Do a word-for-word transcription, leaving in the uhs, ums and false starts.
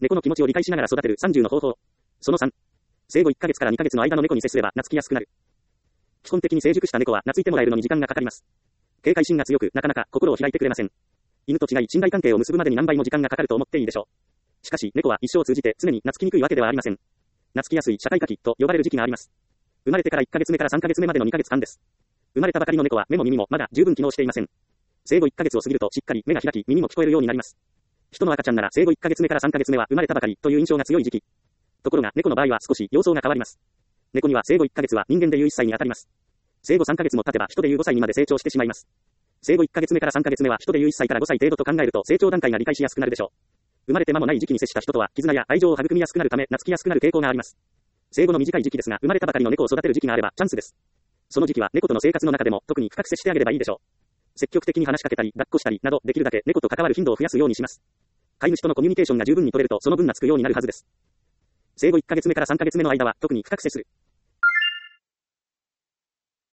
猫の気持ちを理解しながら育てるさんじゅうの方法。そのさん。生後いっかげつからにかげつの間の猫に接すれば懐きやすくなる。基本的に成熟した猫は懐いてもらえるのに時間がかかります。警戒心が強く、なかなか心を開いてくれません。犬と違い信頼関係を結ぶまでに何倍も時間がかかると思っていいでしょう。しかし、猫は一生通じて常に懐きにくいわけではありません。懐きやすい社会化期と呼ばれる時期があります。生まれてからいっかげつめからさんかげつめまでのにかげつかんです。生まれたばかりの猫は目も耳もまだ十分機能していません。生後いっかげつを過ぎるとしっかり目が開き耳も聞こえるようになります。人の赤ちゃんなら生後いっかげつめからさんかげつめは生まれたばかりという印象が強い時期。ところが猫の場合は少し様相が変わります。猫には生後いっかげつは人間でいういっさいに当たります。生後さんかげつも経てば人でいうごさいにまで成長してしまいます。生後いっかげつめからさんかげつめは人でいういっさいからごさい程度と考えると成長段階が理解しやすくなるでしょう。生まれて間もない時期に接した人とは絆や愛情を育みやすくなるため懐きやすくなる傾向があります。生後の短い時期ですが生まれたばかりの猫を育てる時期があればチャンスです。その時期は猫との生活の中でも特に深く接してあげればいいでしょう。積極的に話しかけたり抱っこしたりなどできるだけ猫と関わる頻度を増やすようにします。飼い主とのコミュニケーションが十分に取れるとその分懐くようになるはずです。生後いっかげつめからさんかげつめの間は特に深く接する。